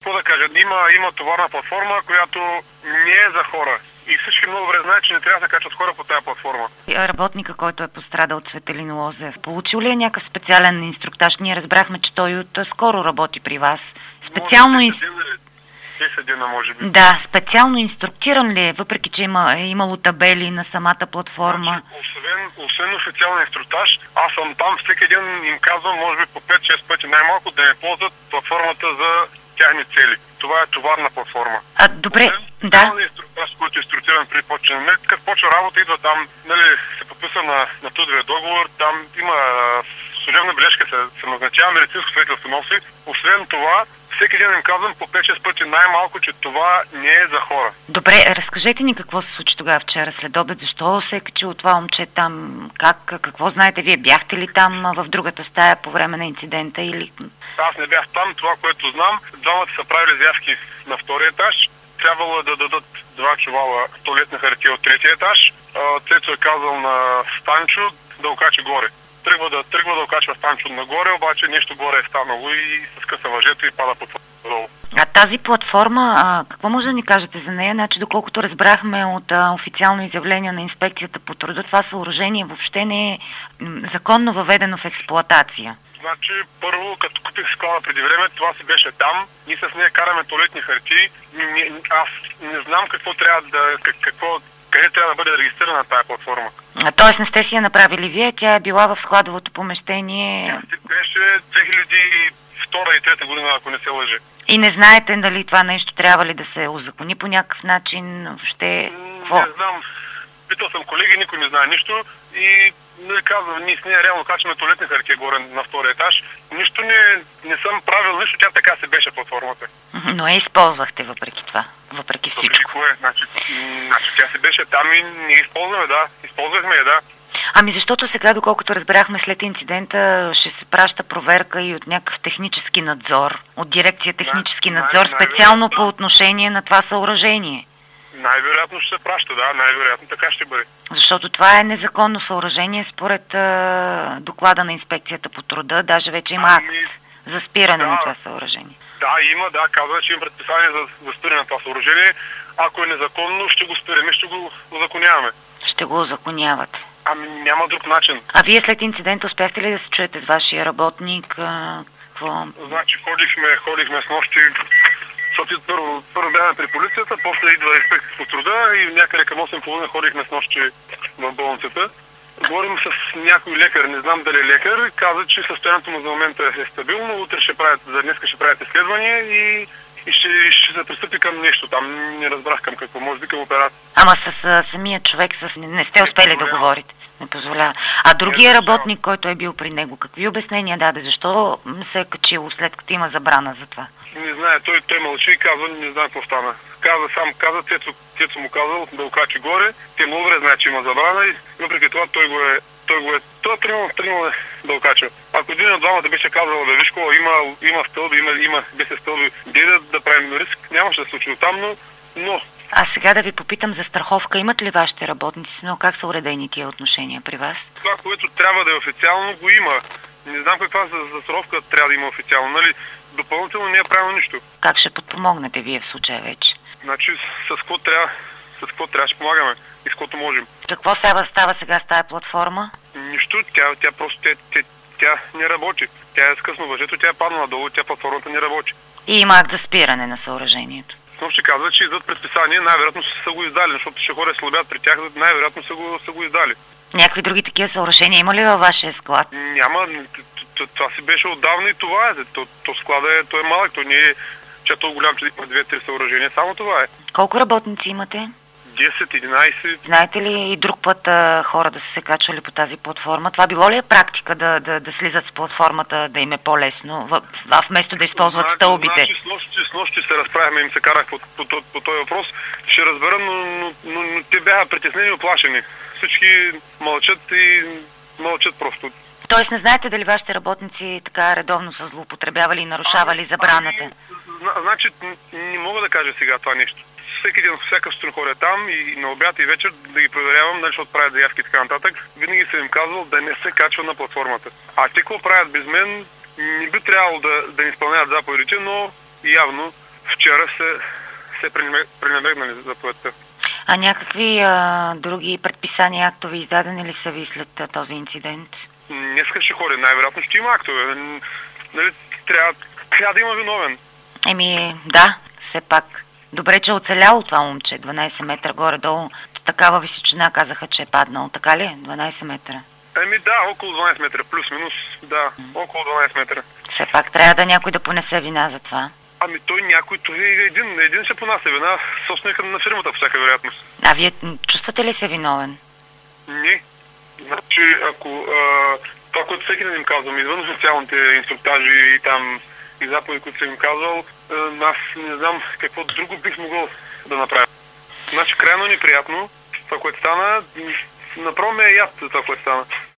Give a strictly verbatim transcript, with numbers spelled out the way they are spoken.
какво да кажа, има, има товарна платформа, която не е за хора. И всички много добре знаят, че не трябва да качват хора по тази платформа. Работника, който е пострадал от Цветелин Лозев, получил ли е някакъв специален инструктаж? Ние разбрахме, че той от скоро работи при вас. Специално инс... десет дена, може би. Да, специално инструктиран ли е, въпреки че има, е имало табели на самата платформа? Значи, освен, освен официален инструктаж, аз съм там, всеки ден им казвам, може би по пет-шест пъти най-малко, да не ползват платформата за тяхни цели. Това е товарна платформа. А, добре, освен, да. Инструктаж, който е инструктиран при почване. Нали, като почва работа, идва там, нали, се подписва на, на трудовия договор, там има служебна бележка, се, се назначава, медицинско свидетелство носи. Освен това, всеки ден им казвам по пет-шест пъти най-малко, че това не е за хора. Добре, разкажете ни какво се случи тогава вчера след обед, защо се е качило това момче там, как, какво знаете, вие бяхте ли там в другата стая по време на инцидента или... Аз не бях там, това, което знам, двамата са правили заявки на втория етаж, трябвало да дадат два чувала туалетна хартия от третия етаж. Цецо е казал на Станчо да окачи горе. Тръгва да, тръгва да окачва Станчо нагоре, обаче нещо горе е станало и се скъса въжето и пада под долу. А тази платформа, а, какво може да ни кажете за нея? Значи, доколкото разбрахме от а, официално изявление на инспекцията по труда, това съоръжение въобще не е м, законно въведено в експлоатация. Значи, първо, като купих склада преди време, това си беше там. Ние с нея караме туалетни хартии. Аз не знам какво трябва да... какво, къде трябва да бъде регистрирана тази платформа. А, тоест не сте си я направили вие, тя е била в складовото помещение... Тя беше две хиляди и втора и трета година, ако не се лъже. И не знаете дали това нещо трябва ли да се узакони по някакъв начин, въобще... Какво? Не знам. Питал съм колеги, никой не знае нищо и не казвам, ние с нея реално качваме туалетни хартия горе на втория етаж. Нищо не, не съм правил, нищо, тя така се беше платформата. Но я използвахте въпреки това, въпреки всичко. Въпреки кое? Значи, значи тя се беше там и не използваме, да. Използвахме я, да. Ами защото сега, доколкото разбрахме след инцидента, ще се праща проверка и от някакъв технически надзор, от дирекция технически най- надзор, най- специално най- по отношение на това съоръжение. Най-вероятно ще се праща, да, най-вероятно така ще бъде. Защото това е незаконно съоръжение според а, доклада на инспекцията по труда, даже вече има акт Ами, за спиране да. на това съоръжение. Да, има, да, казва, че има предписание за, за спиране на това съоръжение. Ако е незаконно, ще го спираме, ще го узаконяваме. Ще го узаконявате. Ами няма друг начин. А вие след инцидента успяхте ли да се чуете с вашия работник? А, какво? Значи ходихме, ходихме с нощи, защото първо, първо бяхме при полицията, после идва инспекция по труда и някъде към осем и половина ходихме с нощи в болницата. Говорим с някой лекар, не знам дали е лекар, каза, че състоянието му за момента е стабилно, утре ще правят, за днеска ще правят изследвания и, и ще, ще се пристъпи към нещо. Там не разбрах към какво, може би към операция. Ама с а, самия човек с... не сте успели да говорите. Не позволява. А другия работник, който е бил при него, какви обяснения даде? Защо се е качило след като има забрана за това? Не знае, той, той мълчи и казва, не знае какво стана. Каза, сам каза, Цецо, Цецо му казал да окачи горе. Те много добре знаят, че има забрана и въпреки това той го е, той го е, той е тръгнал, тръгнал да окача. Ако един от двамата беше казал, да виж какво, има, има стълби, има, има без стълби, да, да правим риск, нямаше да се случи там, но, но А сега да ви попитам за страховка. Имат ли вашите работници? Но как са уредени тия отношения при вас? това, което трябва да е официално, го има. Не знам каква застраховка трябва да има официално, нали? Допълнително не е правилно нищо. Как ще подпомогнете вие в случая вече? Значи с какво трябва, с какво трябва ще помагаме и с каквото можем. Какво става, става сега с тая платформа? Нищо, тя, тя просто тя, тя, тя не работи. Тя е скъсно въжето, тя е паднала надолу, тя платформата не работи. И има акт за спиране на съоръжението. Но ще казва, че издат предписание, най-вероятно са го издали, защото ще хора слабят при тях, най-вероятно са го, са го издали. Някакви други такива съоръжения има ли във вашия склад? Няма, това си беше отдавна и това е. То, то склада е, то е малък, то не е, че е толкова голям, че има две-три съоръжения, само това е. Колко работници имате? десет, единайсет. Знаете ли и друг път а, хора да са се качвали по тази платформа? Това било ли е практика да, да, да слизат с платформата, да им е по-лесно, в, а вместо да използват значи, стълбите? Значи, с нощи, с нощи се разправяхме, им се карах по, по, по, по този въпрос. Ще разбера, но, но, но, но те бяха притеснени и оплашени. Всички мълчат и мълчат просто. Тоест не знаете дали вашите работници така редовно са злоупотребявали и нарушавали забраната? Ами, значи не мога да кажа сега това нещо. Всеки ден, всяка сутрин ходя там и на обяд и вечер да ги проверявам, дали ще отправят заявки и така нататък. Винаги съм им казвал да не се качва на платформата. А те какво правят без мен, не би трябвало да, да не изпълняват заповедите, но явно вчера се, се пренебрегнали заповедта. А някакви а, други предписания, актове издадени ли са ви след а, този инцидент? Днеска ще ходи, най-вероятно ще има актове. Нали, трябва, трябва да има виновен. Еми, да, все пак. Добре, че е оцеляло това момче, дванайсет метра горе-долу. Такава височина казаха, че е паднал. Така ли е? дванайсет метра? Еми да, около дванайсет метра, плюс-минус, да, около дванайсет метра. Все пак трябва да някой да понесе вина за това. Ами той някой, той е един, един ще понася вина, собственика на фирмата, по всяка вероятност. А вие чувствате ли се виновен? Не. Значи, ако а, това, което всеки ден им казвам, извън официалните инструктажи и там и заповеди, които съм им казвал, а, аз не знам какво друго бих могъл да направя. Значи, крайно неприятно това, което стана, направо ме е яд това, което стана.